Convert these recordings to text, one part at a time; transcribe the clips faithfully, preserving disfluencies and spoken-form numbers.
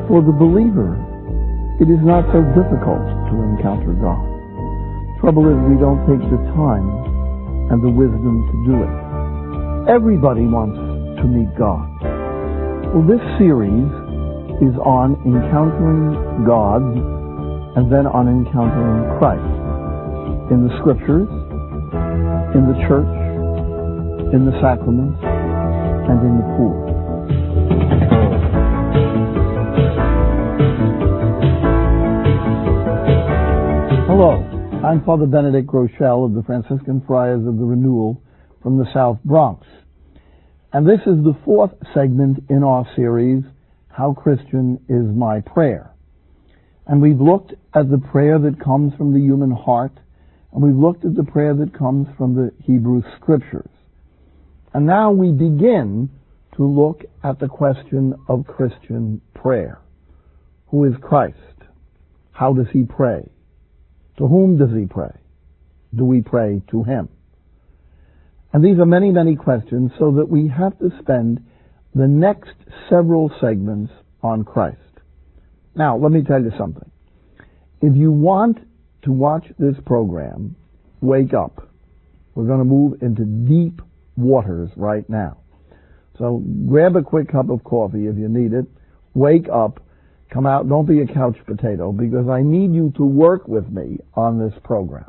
For the believer, it is not so difficult to encounter God. Trouble is we don't take the time and the wisdom to do it. Everybody wants to meet God. Well, this series is on encountering God and then on encountering Christ in the Scriptures, in the church, in the sacraments, and in the poor. Hello, I'm Father Benedict Groeschel of the Franciscan Friars of the Renewal from the South Bronx. And this is the fourth segment in our series, How Christian is My Prayer? And we've looked at the prayer that comes from the human heart, and we've looked at the prayer that comes from the Hebrew Scriptures. And now we begin to look at the question of Christian prayer. Who is Christ? How does he pray? To whom does he pray? Do we pray to him? And these are many, many questions, so that we have to spend the next several segments on Christ. Now, let me tell you something. If you want to watch this program, wake up. We're going to move into deep waters right now. So grab a quick cup of coffee if you need it. Wake up. Come out. Don't be a couch potato, because I need you to work with me on this program.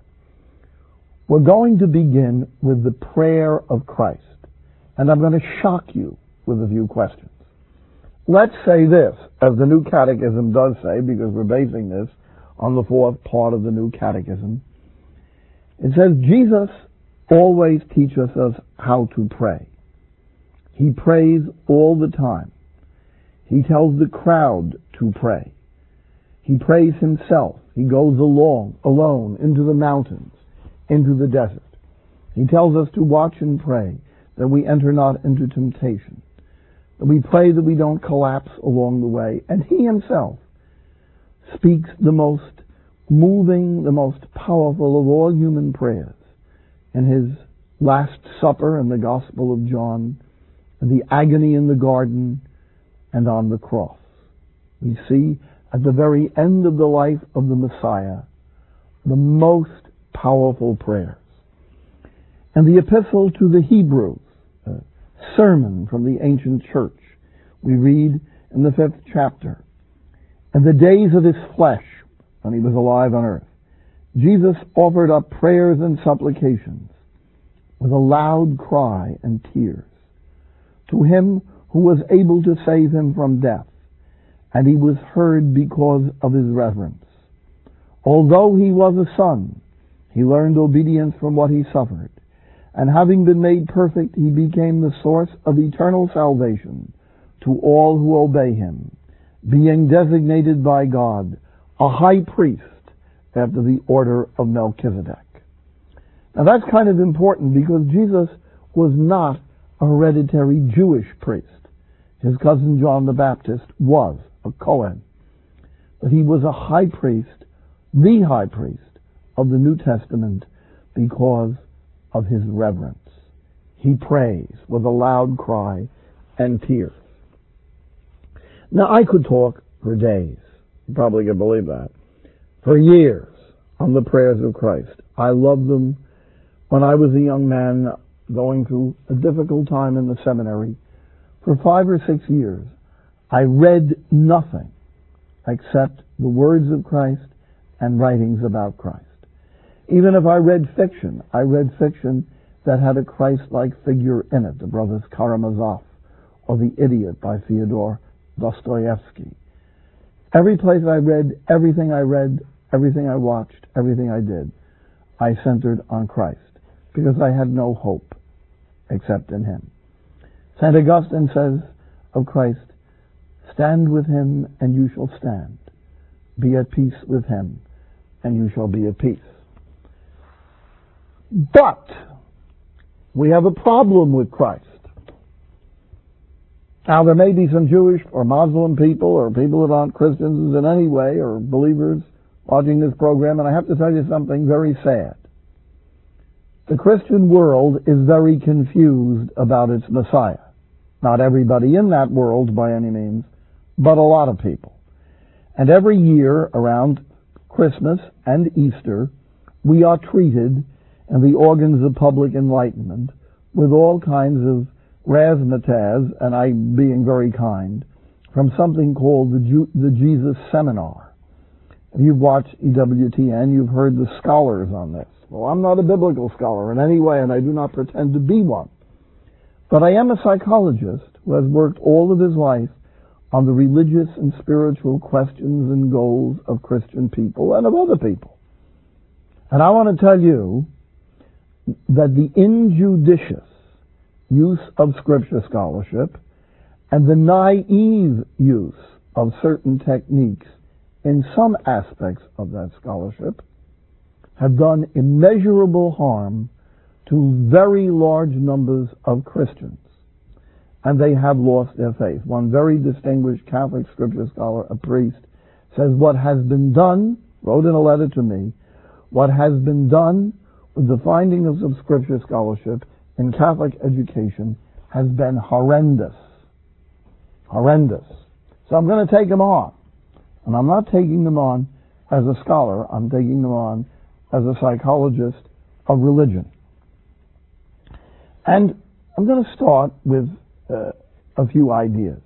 We're going to begin with the prayer of Christ, and I'm going to shock you with a few questions. Let's say this, as the New Catechism does say, because we're basing this on the fourth part of the New Catechism. It says, Jesus always teaches us how to pray. He prays all the time. He tells the crowd to pray. He prays himself. He goes along, alone, into the mountains, into the desert. He tells us to watch and pray, that we enter not into temptation, that we pray that we don't collapse along the way. And he himself speaks the most moving, the most powerful of all human prayers in his Last Supper in the Gospel of John, the agony in the garden, and on the cross. We see at the very end of the life of the Messiah the most powerful prayers. And the epistle to the Hebrews, a sermon from the ancient church, we read in the fifth chapter, in the days of his flesh, when he was alive on earth, Jesus offered up prayers and supplications with a loud cry and tears to him who was able to save him from death, and he was heard because of his reverence. Although he was a son, he learned obedience from what he suffered, and having been made perfect, he became the source of eternal salvation to all who obey him, being designated by God a high priest after the order of Melchizedek. Now that's kind of important, because Jesus was not a hereditary Jewish priest. His cousin John the Baptist was a Cohen. But he was a high priest, the high priest of the New Testament, because of his reverence. He prays with a loud cry and tears. Now I could talk for days. You probably can believe that. For years on the prayers of Christ. I loved them. When I was a young man going through a difficult time in the seminary, for five or six years, I read nothing except the words of Christ and writings about Christ. Even if I read fiction, I read fiction that had a Christ-like figure in it, the Brothers Karamazov, or The Idiot by Fyodor Dostoevsky. Every place I read, everything I read, everything I watched, everything I did, I centered on Christ, because I had no hope except in him. Saint Augustine says of Christ, stand with him and you shall stand. Be at peace with him and you shall be at peace. But we have a problem with Christ. Now there may be some Jewish or Muslim people or people that aren't Christians in any way or believers watching this program, and I have to tell you something very sad. The Christian world is very confused about its Messiah. Not everybody in that world by any means, but a lot of people. And every year around Christmas and Easter, we are treated in the organs of public enlightenment with all kinds of razzmatazz, and I being very kind, from something called the, Ju- the Jesus Seminar. If you've watched E W T N, you've heard the scholars on this. Well, I'm not a biblical scholar in any way, and I do not pretend to be one. But I am a psychologist who has worked all of his life on the religious and spiritual questions and goals of Christian people and of other people. And I want to tell you that the injudicious use of Scripture scholarship and the naive use of certain techniques in some aspects of that scholarship have done immeasurable harm to very large numbers of Christians, and they have lost their faith. One very distinguished Catholic Scripture scholar, a priest, says what has been done, wrote in a letter to me, what has been done with the findings of Scripture scholarship in Catholic education has been horrendous. Horrendous. So I'm going to take them on. And I'm not taking them on as a scholar. I'm taking them on as a psychologist of religion. And I'm going to start with uh, a few ideas.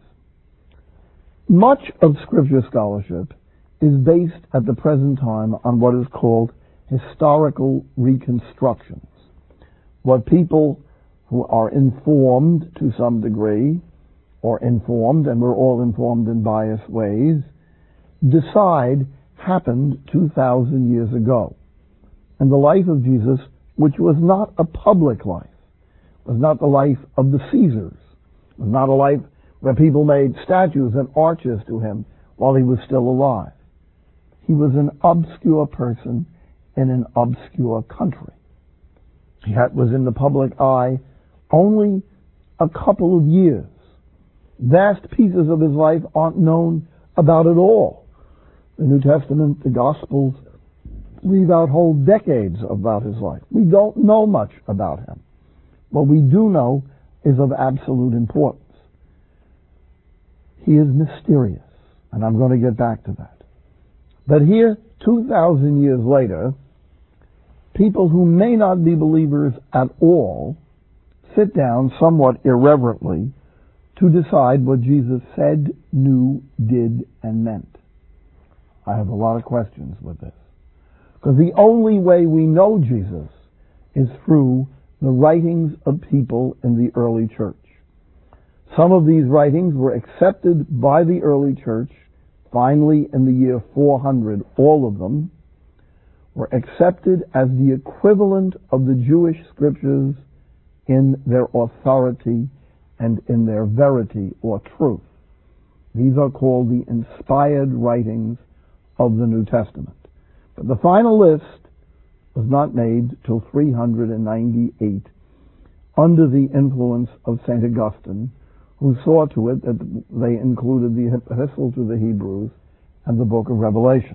Much of Scripture scholarship is based at the present time on what is called historical reconstructions. What people who are informed to some degree, or informed, and we're all informed in biased ways, decide happened two thousand years ago. And the life of Jesus, which was not a public life, was not the life of the Caesars, was not a life where people made statues and arches to him while he was still alive. He was an obscure person in an obscure country. He had, was in the public eye only a couple of years. Vast pieces of his life aren't known about at all. The New Testament, the Gospels, leave out whole decades about his life. We don't know much about him. What we do know is of absolute importance. He is mysterious, and I'm going to get back to that. But here, two thousand years later, people who may not be believers at all sit down somewhat irreverently to decide what Jesus said, knew, did, and meant. I have a lot of questions with this. Because the only way we know Jesus is through the writings of people in the early church. Some of these writings were accepted by the early church, finally in the year four hundred, all of them, were accepted as the equivalent of the Jewish scriptures in their authority and in their verity or truth. These are called the inspired writings of the New Testament. But the final list was not made till three hundred ninety-eight under the influence of Saint Augustine, who saw to it that they included the Epistle to the Hebrews and the book of Revelation.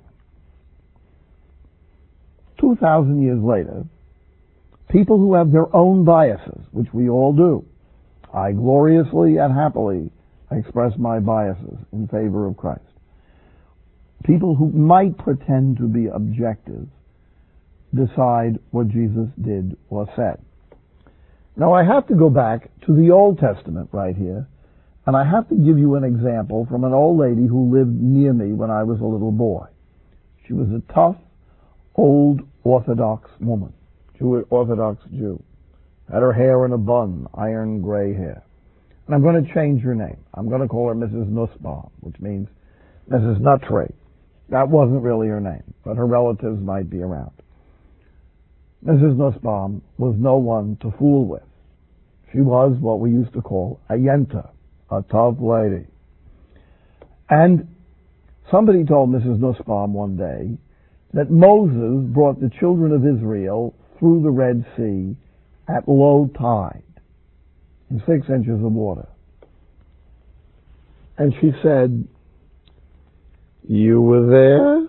Two thousand years later, people who have their own biases, which we all do, I gloriously and happily express my biases in favor of Christ. People who might pretend to be objective decide what Jesus did or said. Now I have to go back to the Old Testament right here, and I have to give you an example from an old lady who lived near me when I was a little boy. She was a tough, old Orthodox woman, Jewish Orthodox Jew. Had her hair in a bun, iron gray hair. And I'm going to change her name. I'm going to call her Missus Nussbaum, which means Missus Nuttray. That wasn't really her name, but her relatives might be around. Missus Nussbaum was no one to fool with. She was what we used to call a yenta, a tough lady. And somebody told Missus Nussbaum one day that Moses brought the children of Israel through the Red Sea at low tide, in six inches of water. And she said, "You were there?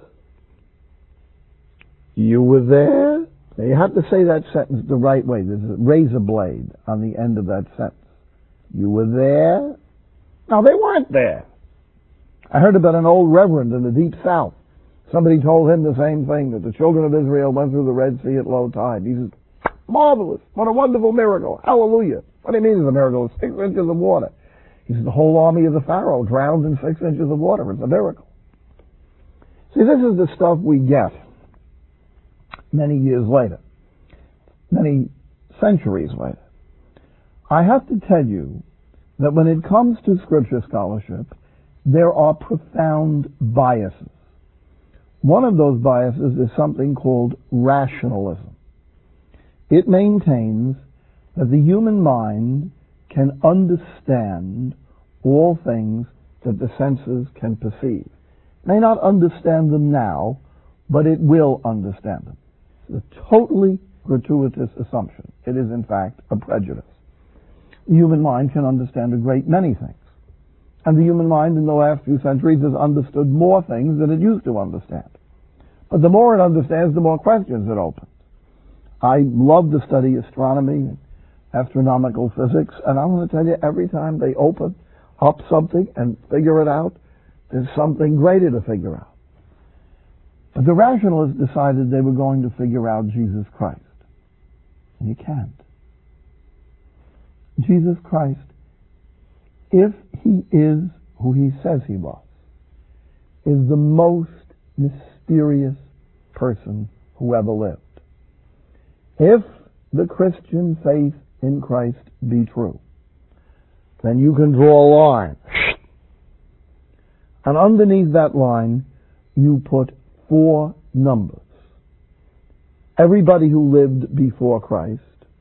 You were there?" Now you have to say that sentence the right way. There's a razor blade on the end of that sentence. You were there? No, they weren't there. I heard about an old reverend in the deep south. Somebody told him the same thing, that the children of Israel went through the Red Sea at low tide. He says, marvelous, what a wonderful miracle, hallelujah. What do you mean it's a miracle? It's six inches of water. He says, the whole army of the Pharaoh drowned in six inches of water. It's a miracle. See, this is the stuff we get many years later, many centuries later. I have to tell you that when it comes to scripture scholarship, there are profound biases. One of those biases is something called rationalism. It maintains that the human mind can understand all things that the senses can perceive. It may not understand them now, but it will understand them. It's a totally gratuitous assumption. It is, in fact, a prejudice. The human mind can understand a great many things. And the human mind in the last few centuries has understood more things than it used to understand. But the more it understands, the more questions it opens. I love to study astronomy and astronomical physics, and I want to tell you, every time they open up something and figure it out, there's something greater to figure out. But the rationalists decided they were going to figure out Jesus Christ. And you can't. Jesus Christ, if he is who he says he was, is the most mysterious person who ever lived. If the Christian faith in Christ be true, then you can draw a line. And underneath that line, you put four numbers. Everybody who lived before Christ,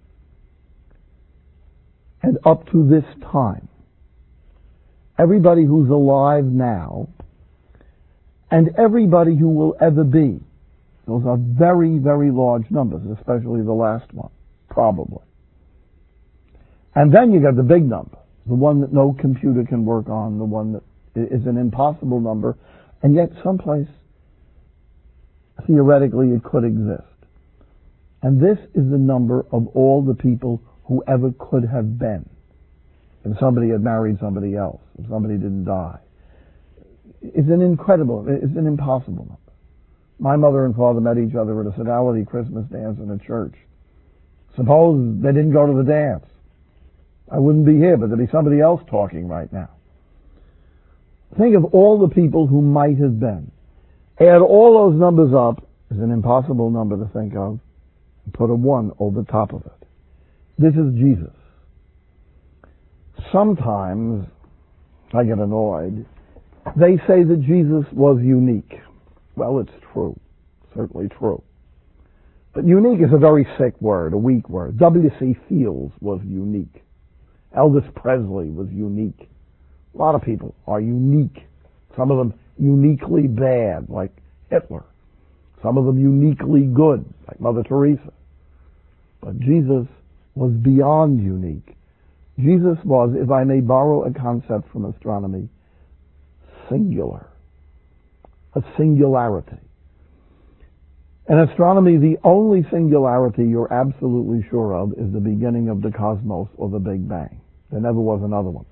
and up to this time. Everybody who's alive now, and everybody who will ever be. Those are very, very large numbers, especially the last one, probably. And then you got the big number, the one that no computer can work on, the one that is an impossible number, and yet someplace, theoretically, it could exist. And this is the number of all the people who ever could have been. If somebody had married somebody else, if somebody didn't die. It's an incredible, it's an impossible number. My mother and father met each other at a fidelity Christmas dance in a church. Suppose they didn't go to the dance. I wouldn't be here, but there'd be somebody else talking right now. Think of all the people who might have been. Add all those numbers up, is an impossible number to think of, and put a one over the top of it. This is Jesus. Sometimes, I get annoyed, they say that Jesus was unique. Well, it's true. Certainly true. But unique is a very sick word, a weak word. W C Fields was unique. Elvis Presley was unique. A lot of people are unique. Some of them uniquely bad, like Hitler. Some of them uniquely good, like Mother Teresa. But Jesus was beyond unique. Jesus was, if I may borrow a concept from astronomy, singular. A singularity. In astronomy, the only singularity you're absolutely sure of is the beginning of the cosmos or the Big Bang. There never was another one.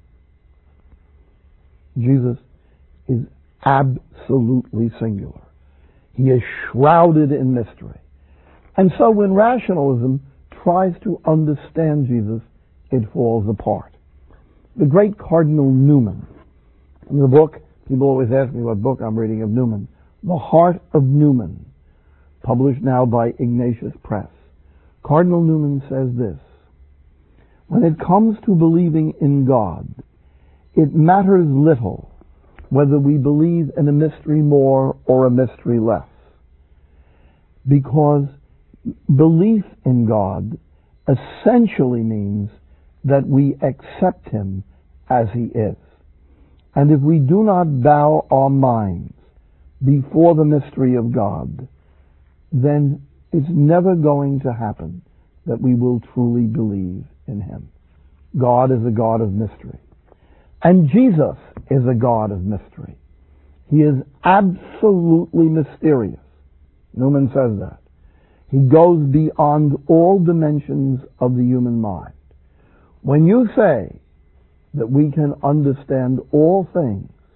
Jesus is absolutely singular. He is shrouded in mystery. And so when rationalism tries to understand Jesus, it falls apart. The great Cardinal Newman, in the book, people always ask me what book I'm reading of Newman, The Heart of Newman, published now by Ignatius Press. Cardinal Newman says this: when it comes to believing in God, it matters little whether we believe in a mystery more or a mystery less, because belief in God essentially means that we accept him as he is. And if we do not bow our minds before the mystery of God, then it's never going to happen that we will truly believe in him. God is a God of mystery. And Jesus is a God of mystery. He is absolutely mysterious. Newman says that. He goes beyond all dimensions of the human mind. When you say that we can understand all things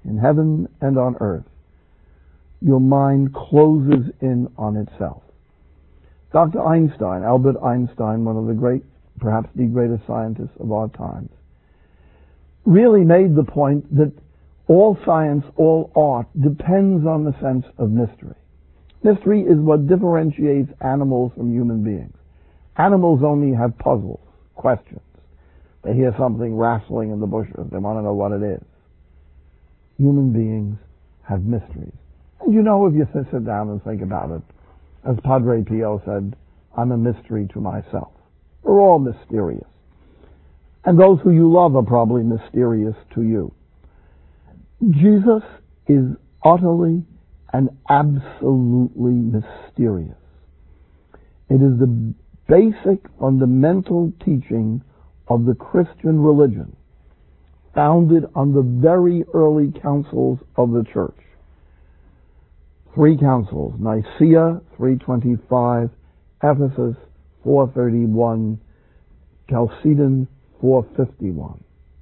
in heaven and on earth, your mind closes in on itself. Doctor Einstein, Albert Einstein, one of the great, perhaps the greatest scientists of our times, really made the point that all science, all art depends on the sense of mystery. Mystery is what differentiates animals from human beings. Animals only have puzzles, questions. They hear something rattling in the bushes. They want to know what it is. Human beings have mysteries. And you know, if you sit down and think about it, as Padre Pio said, I'm a mystery to myself. We're all mysterious. And those who you love are probably mysterious to you. Jesus is utterly and absolutely mysterious. It is the basic fundamental teaching of the Christian religion, founded on the very early councils of the church. Three councils: Nicaea, three twenty-five, Ephesus, four thirty-one, Chalcedon, four fifty-one.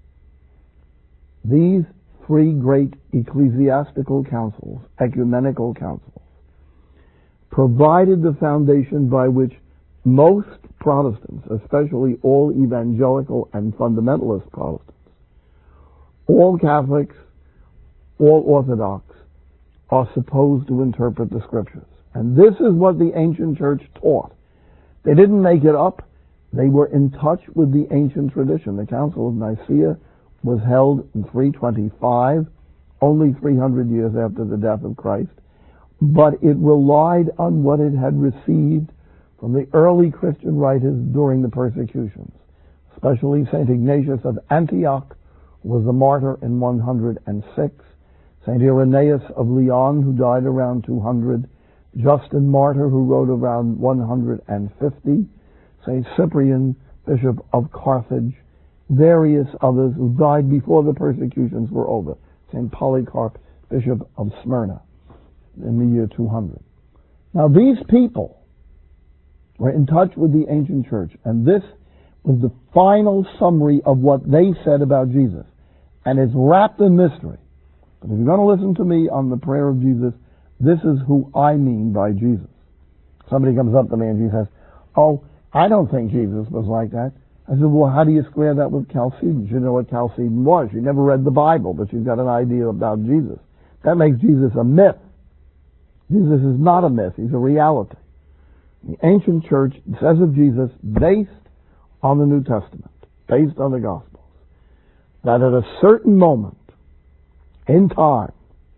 These three great ecclesiastical councils, ecumenical councils, provided the foundation by which most Protestants, especially all evangelical and fundamentalist Protestants, all Catholics, all Orthodox, are supposed to interpret the Scriptures. And this is what the ancient church taught. They didn't make it up. They were in touch with the ancient tradition. The Council of Nicaea was held in three twenty-five, only three hundred years after the death of Christ, but it relied on what it had received from the early Christian writers during the persecutions, especially Saint Ignatius of Antioch, who was a martyr in one hundred six, Saint Irenaeus of Lyon, who died around two hundred, Justin Martyr, who wrote around one hundred fifty, Saint Cyprian, Bishop of Carthage, various others who died before the persecutions were over, Saint Polycarp, Bishop of Smyrna, in the year two hundred. Now these people were in touch with the ancient church, and this was the final summary of what they said about Jesus, and it's wrapped in mystery. But if you're going to listen to me on the prayer of Jesus, this is who I mean by Jesus. Somebody comes up to me and she says, oh, I don't think Jesus was like that. I said, well, how do you square that with Chalcedon? She didn't know what Chalcedon was. She never read the Bible, but she's got an idea about Jesus. That makes Jesus a myth. Jesus is not a myth. He's a reality. The ancient church says of Jesus, based on the New Testament, based on the Gospels, that at a certain moment in time,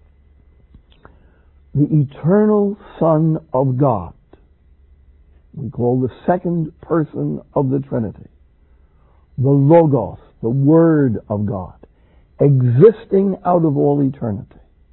the eternal Son of God, we call the second person of the Trinity, the Logos, the Word of God, existing out of all eternity,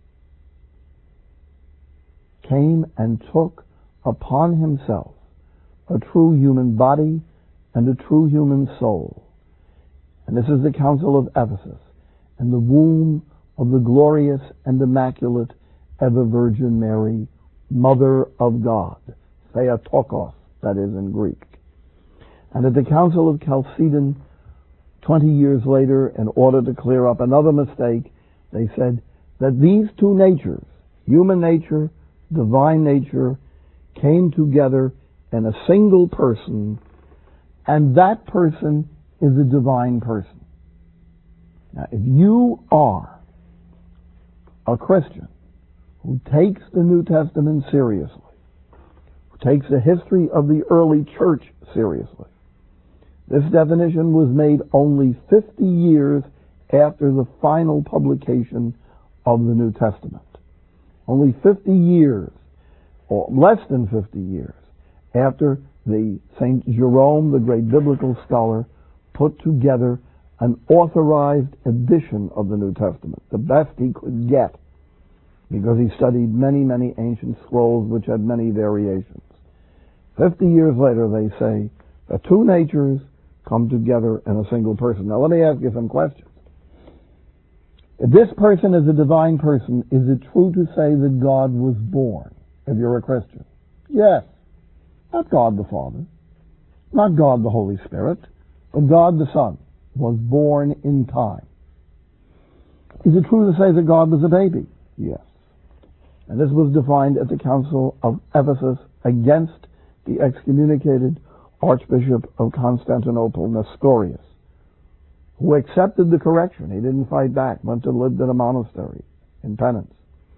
came and took upon himself a true human body and a true human soul. And this is the Council of Ephesus, and the womb of the glorious and immaculate ever Virgin Mary, Mother of God, Theotokos, that is in Greek. And at the Council of Chalcedon, twenty years later, in order to clear up another mistake, they said that these two natures, human nature, divine nature, came together in a single person, and that person is a divine person. Now, if you are a Christian who takes the New Testament seriously, who takes the history of the early church seriously, this definition was made only fifty years after the final publication of the New Testament. Only fifty years, or less than fifty years, after the Saint Jerome, the great biblical scholar, put together an authorized edition of the New Testament, the best he could get, because he studied many, many ancient scrolls which had many variations. Fifty years later, they say, the two natures come together in a single person. Now let me ask you some questions. If this person is a divine person, is it true to say that God was born, if you're a Christian? Yes. Not God the Father, not God the Holy Spirit, but God the Son was born in time. Is it true to say that God was a baby? Yes. And this was defined at the Council of Ephesus against the excommunicated Archbishop of Constantinople, Nestorius, who accepted the correction. He didn't fight back, went and lived in a monastery in penance.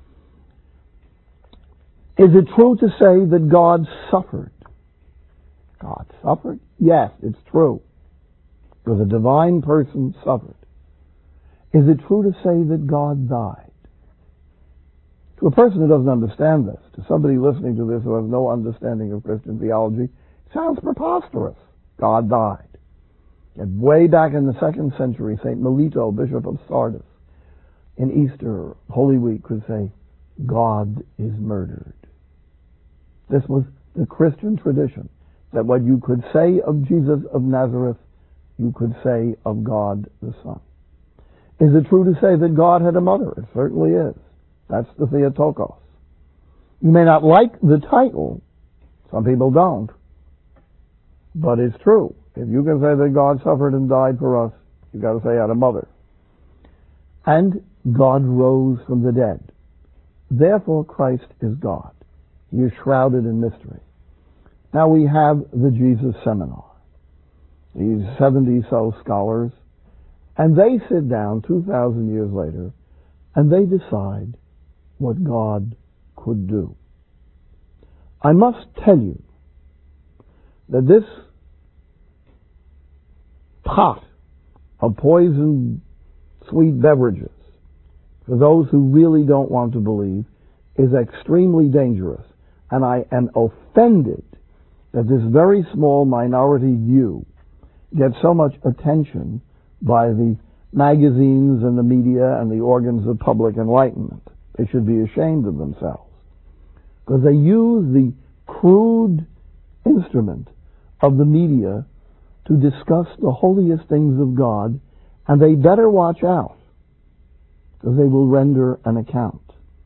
Is it true to say that God suffered? God suffered? Yes, it's true. Because a divine person suffered. Is it true to say that God died? To a person who doesn't understand this, to somebody listening to this who has no understanding of Christian theology, it sounds preposterous. God died. And way back in the second century, Saint Melito, Bishop of Sardis, in Easter, Holy Week, would say, God is murdered. This was the Christian tradition, that what you could say of Jesus of Nazareth, you could say of God the Son. Is it true to say that God had a mother? It certainly is. That's the Theotokos. You may not like the title. Some people don't. But it's true. If you can say that God suffered and died for us, you've got to say had a mother. And God rose from the dead. Therefore Christ is God. He is shrouded in mystery. Now we have the Jesus Seminar. These seventy-so scholars, and they sit down two thousand years later, and they decide what God could do. I must tell you that this pot of poisoned sweet beverages, for those who really don't want to believe, is extremely dangerous. And I am offended that this very small minority view gets so much attention by the magazines and the media and the organs of public enlightenment. They should be ashamed of themselves. Because they use the crude instrument of the media to discuss the holiest things of God, and they better watch out, because they will render an account.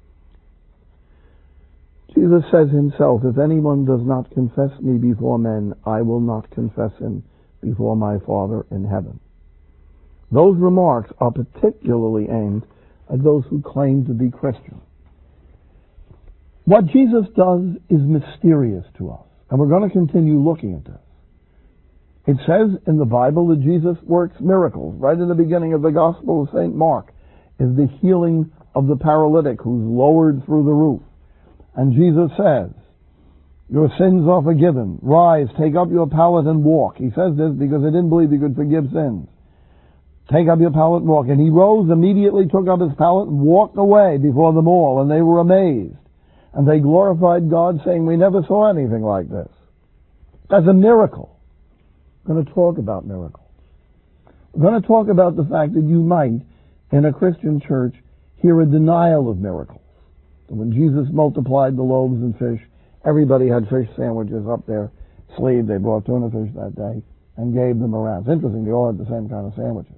Jesus says himself, if anyone does not confess me before men, I will not confess him before my Father in heaven. Those remarks are particularly aimed at those who claim to be Christian. What Jesus does is mysterious to us, and we're going to continue looking at this. It says in the Bible that Jesus works miracles. Right in the beginning of the Gospel of Saint Mark is the healing of the paralytic who's lowered through the roof. And Jesus says, your sins are forgiven. Rise, take up your pallet and walk. He says this because they didn't believe he could forgive sins. Take up your pallet and walk. And he rose, immediately took up his pallet and walked away before them all. And they were amazed. And they glorified God, saying, we never saw anything like this. That's a miracle. We're going to talk about miracles. We're going to talk about the fact that you might, in a Christian church, hear a denial of miracles. When Jesus multiplied the loaves and fish, everybody had fish sandwiches up their sleeve. They brought tuna fish that day and gave them around. It's interesting, they all had the same kind of sandwiches.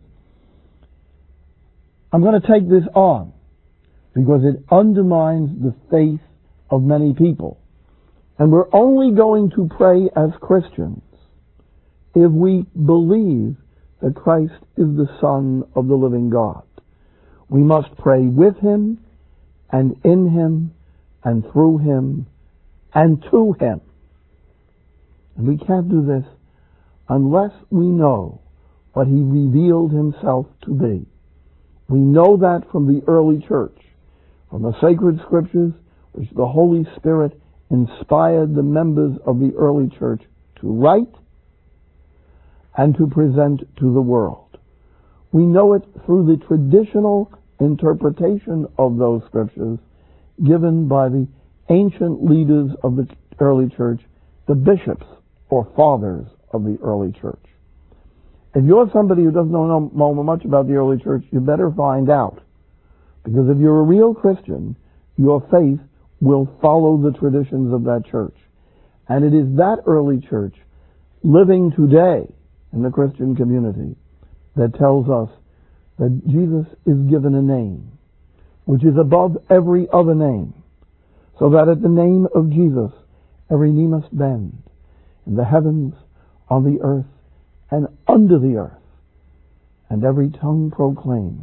I'm going to take this on because it undermines the faith of many people. And we're only going to pray as Christians if we believe that Christ is the Son of the living God. We must pray with him and in him and through him and to him. And we can't do this unless we know what he revealed himself to be. We know that from the early church, from the sacred scriptures, which the Holy Spirit inspired the members of the early church to write and to present to the world. We know it through the traditional interpretation of those scriptures given by the ancient leaders of the early church, the bishops or fathers of the early church. If you're somebody who doesn't know, know much about the early church, you better find out. Because if you're a real Christian, your faith will follow the traditions of that church. And it is that early church living today in the Christian community that tells us that Jesus is given a name which is above every other name, so that at the name of Jesus every knee must bend in the heavens, on the earth, and under the earth, and every tongue proclaim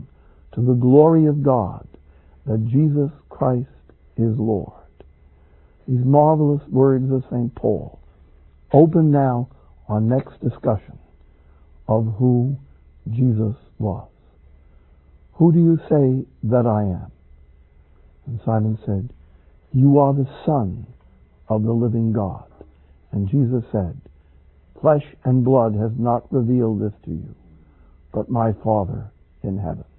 to the glory of God that Jesus Christ is Lord. These marvelous words of Saint Paul open now our next discussion of who Jesus was. Who do you say that I am? And Simon said, you are the Son of the living God. And Jesus said, flesh and blood has not revealed this to you, but my Father in heaven.